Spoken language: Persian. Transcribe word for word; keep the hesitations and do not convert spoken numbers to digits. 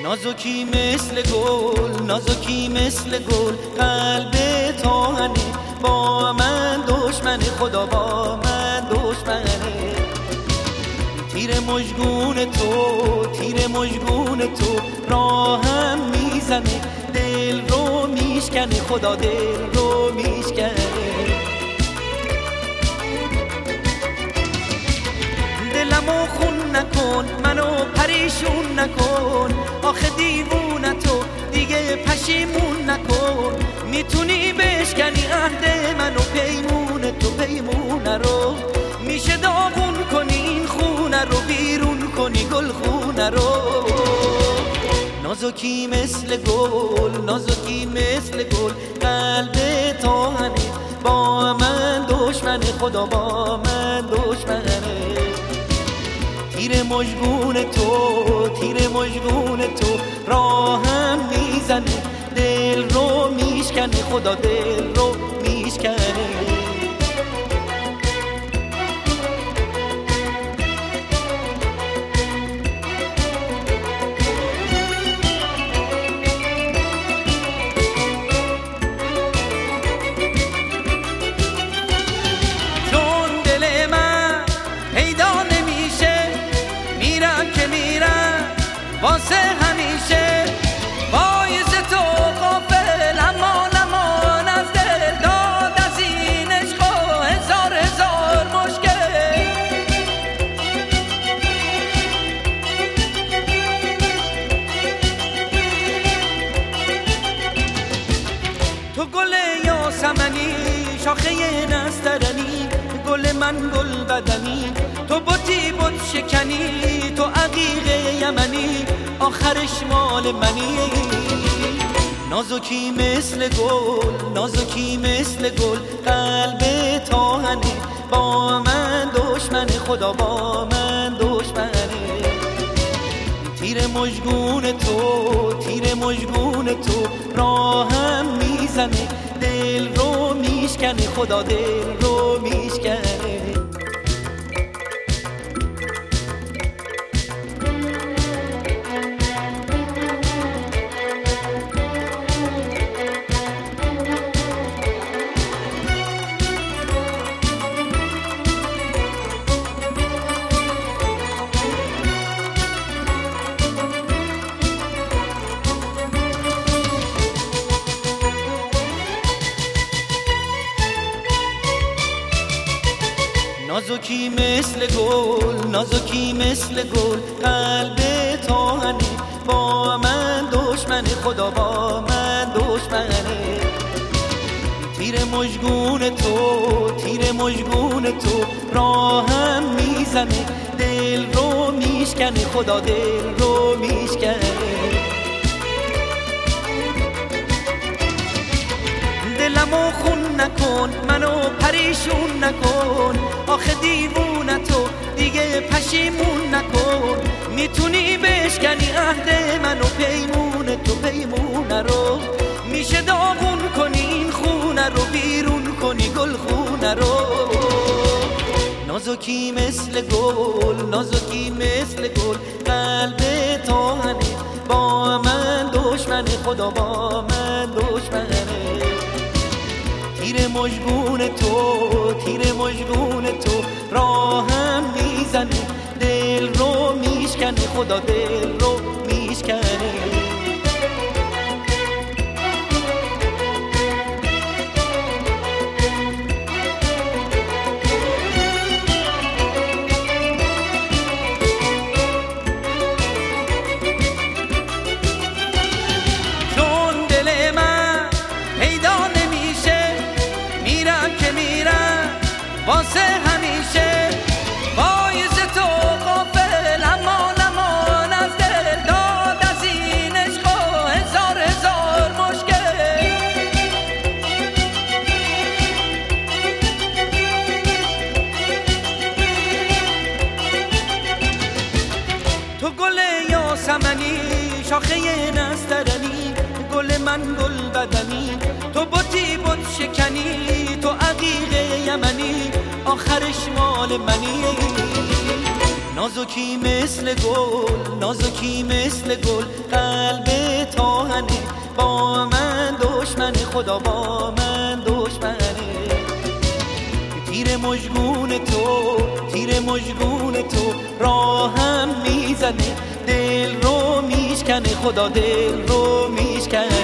نازکی مثل گل، نازکی مثل گل، قلب تاهنه، با من دشمن، خدا با من دشمنه. تیر مژگون تو، تیر مژگون تو راهم میزنه، دل رو میشکنه، خدا دل رو میشکنه. دلمو خون نکن، منو پریشون نکن، آخه دیوونه تو دیگه پشیمون نکن. میتونی بشکنی عهد منو، پیمون تو پیمونه رو، میشه داغون کنی این خونه رو، بیرون کنی گل خونه رو. نازکی مثل گل، نازکی مثل گل، قلب تاهنه، با من دشمن، خدا با من دشمنه. تیر مژگون تو، تیر مژگون تو راهم میزنه، دل رو میشکنه، خدا دل رو میشکنه. واسه همیشه باعث تو غافل، امان امان از دل داد، از این عشق و هزار هزار مشکل. تو گل یاسمنی، شاخه نسترنی، گل من گل بدنی، تو بوتی بوت شکنی، تو عقیق یمنی، آخرش مال منی. نازکی مثل گل، نازکی مثل گل، قلب تاهنه، با من دشمن، خدا با من دشمنه. تیر مژگون تو، تیر مژگون تو راهم میزنه، دل رو میشکنه، خدا دل رو میشکنه. نازکی مثل گل، نازکی مثل گل، قلب تاهنه، با من دشمن، خدا با من دشمنه. تیر مژگون تو، تیر مژگون تو راهم میزنه، دل رو میشکنه، خدا دل رو میشکنه. دلمو خون نکن، منو پریشون نکن، آخه دیوونه تو دیگه پشیمون نکن. میتونی بشکنی عهد منو، پیمون تو پیمونه رو، میشه داغون کنی این خونه رو، بیرون کنی گل خونه رو. نازکی مثل گل، نازکی مثل گل، قلب تاهنه، با من دشمن، خدا با من دشمنه. تیر مژگون تو، تیر مژگون تو راهم میزنه، دل رو میشکنه، خدا دل رو میشکنه. چون دل من پیدا نمیشه، میرم که میرم واسه همیشه باعث تو غافل، امان امان از دل داد، از این عشق و هزار هزار مشکل. تو گل یاسمنی، شاخه نسترنی، گل من گل بدنی، تو بوتی بوت شکنی، تو عقیق یمنی، آخرش مال منی. نازکی مثل گل، نازکی مثل گل، خدا با من دشمنه. تیر مژگون تو تیر مژگون تو راهم میزنه، دل رو میشکنه، خدا دل رو میشکنه.